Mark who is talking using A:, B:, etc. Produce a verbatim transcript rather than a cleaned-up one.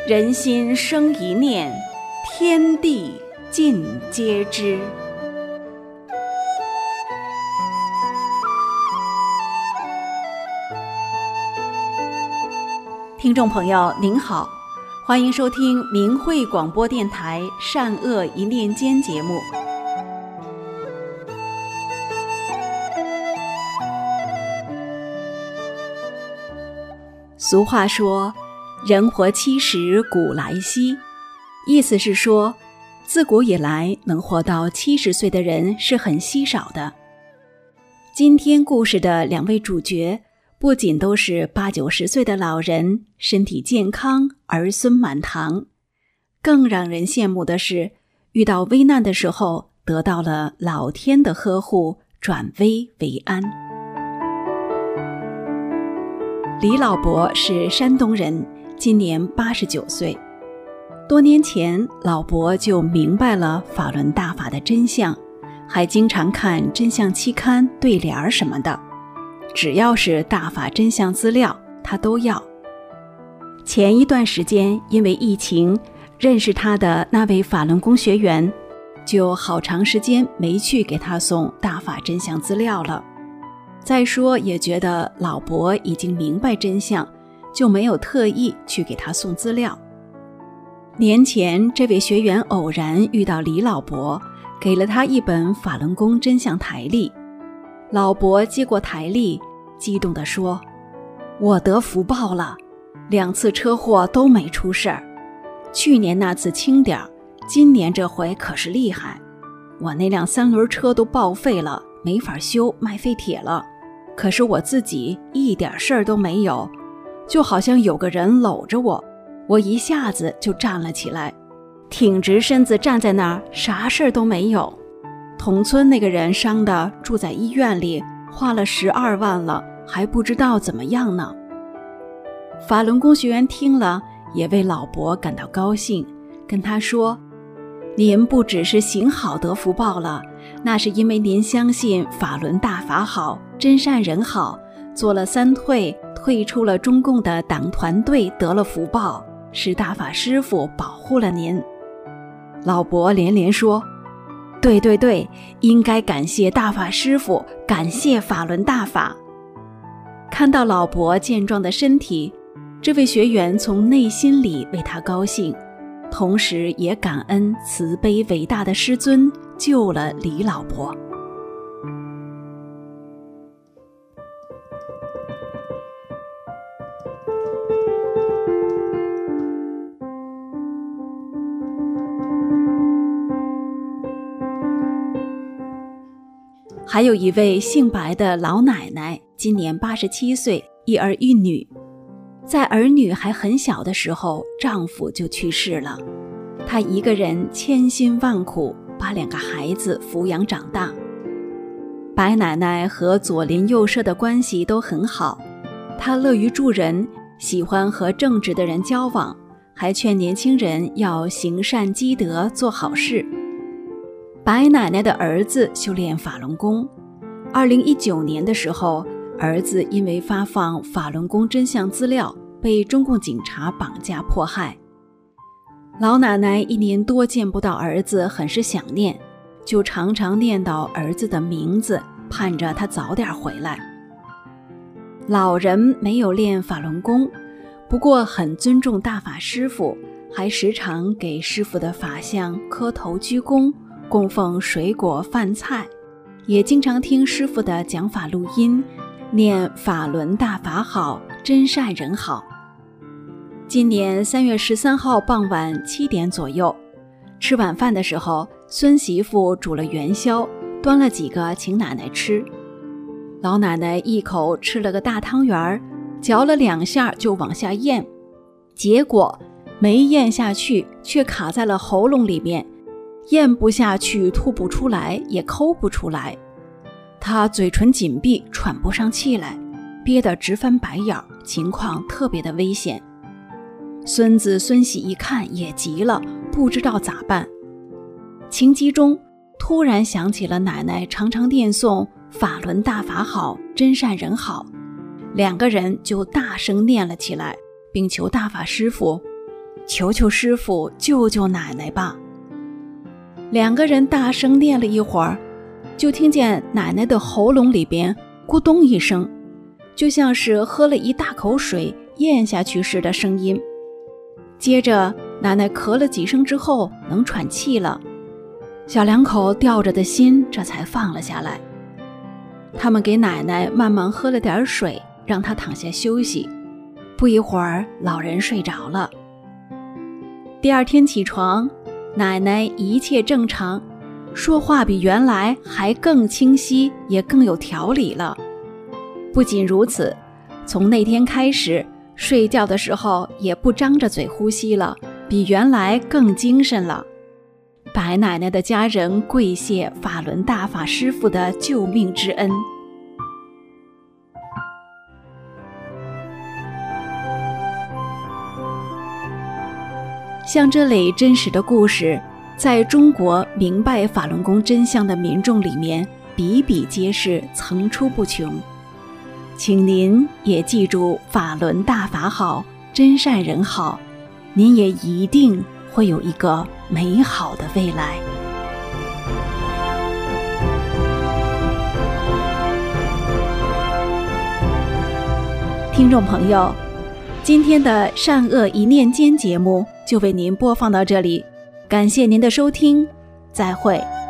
A: 人心生一念，天地尽皆知。听众朋友您好，欢迎收听明慧广播电台善恶一念间节目。俗话说，人活七十古来稀，意思是说，自古以来能活到七十岁的人是很稀少的。今天故事的两位主角不仅都是八九十岁的老人，身体健康，儿孙满堂，更让人羡慕的是，遇到危难的时候得到了老天的呵护，转危为安。李老伯是山东人，今年八十九岁。多年前，老伯就明白了法轮大法的真相，还经常看真相期刊、对联什么的。只要是大法真相资料，他都要。前一段时间，因为疫情，认识他的那位法轮功学员，就好长时间没去给他送大法真相资料了。再说也觉得老伯已经明白真相，就没有特意去给他送资料。年前，这位学员偶然遇到李老伯，给了他一本法轮功真相台历。老伯接过台历，激动地说：我得福报了，两次车祸都没出事儿，去年那次轻点儿，今年这回可是厉害。我那辆三轮车都报废了，没法修，卖废铁了，可是我自己一点事儿都没有，就好像有个人搂着我，我一下子就站了起来，挺直身子站在那儿，啥事儿都没有。同村那个人伤的住在医院里，花了十二万了，还不知道怎么样呢。法轮功学员听了，也为老伯感到高兴，跟他说：您不只是行好得福报了，那是因为您相信法轮大法好，真善人好，做了三退，退出了中共的党团队，得了福报，是大法师父保护了您。老伯连连说：对对对，应该感谢大法师父，感谢法轮大法。看到老伯健壮的身体，这位学员从内心里为他高兴，同时也感恩慈悲伟大的师尊救了李老伯。还有一位姓白的老奶奶，今年八十七岁，一儿一女。在儿女还很小的时候，丈夫就去世了，她一个人千辛万苦把两个孩子抚养长大。白奶奶和左邻右舍的关系都很好，她乐于助人，喜欢和正直的人交往，还劝年轻人要行善积德，做好事。白奶奶的儿子修炼法轮功，二零一九年的时候，儿子因为发放法轮功真相资料，被中共警察绑架迫害。老奶奶一年多见不到儿子，很是想念，就常常念叨儿子的名字，盼着他早点回来。老人没有练法轮功，不过很尊重大法师父，还时常给师父的法像磕头鞠躬，供奉水果饭菜，也经常听师父的讲法录音，念法轮大法好，真善人好。今年三月十三号傍晚七点左右，吃晚饭的时候，孙媳妇煮了元宵，端了几个请奶奶吃。老奶奶一口吃了个大汤圆，嚼了两下就往下咽，结果没咽下去，却卡在了喉咙里面，咽不下去，吐不出来，也抠不出来。她嘴唇紧闭，喘不上气来，憋得直翻白眼，情况特别的危险。孙子孙喜一看也急了，不知道咋办。情急中突然想起了奶奶常常念诵法轮大法好，真善人好，两个人就大声念了起来，并求大法师父求求师傅救救奶奶吧。两个人大声念了一会儿，就听见奶奶的喉咙里边咕咚一声，就像是喝了一大口水咽下去时的声音。接着奶奶咳了几声之后能喘气了，小两口吊着的心这才放了下来。他们给奶奶慢慢喝了点水，让她躺下休息。不一会儿老人睡着了。第二天起床，奶奶一切正常，说话比原来还更清晰，也更有条理了。不仅如此，从那天开始，睡觉的时候也不张着嘴呼吸了，比原来更精神了。白奶奶的家人跪谢法轮大法师父的救命之恩。像这类真实的故事，在中国明白法轮功真相的民众里面比比皆是，层出不穷。请您也记住，法轮大法好，真善人好，您也一定会有一个美好的未来。听众朋友，今天的善恶一念间节目就为您播放到这里，感谢您的收听，再会。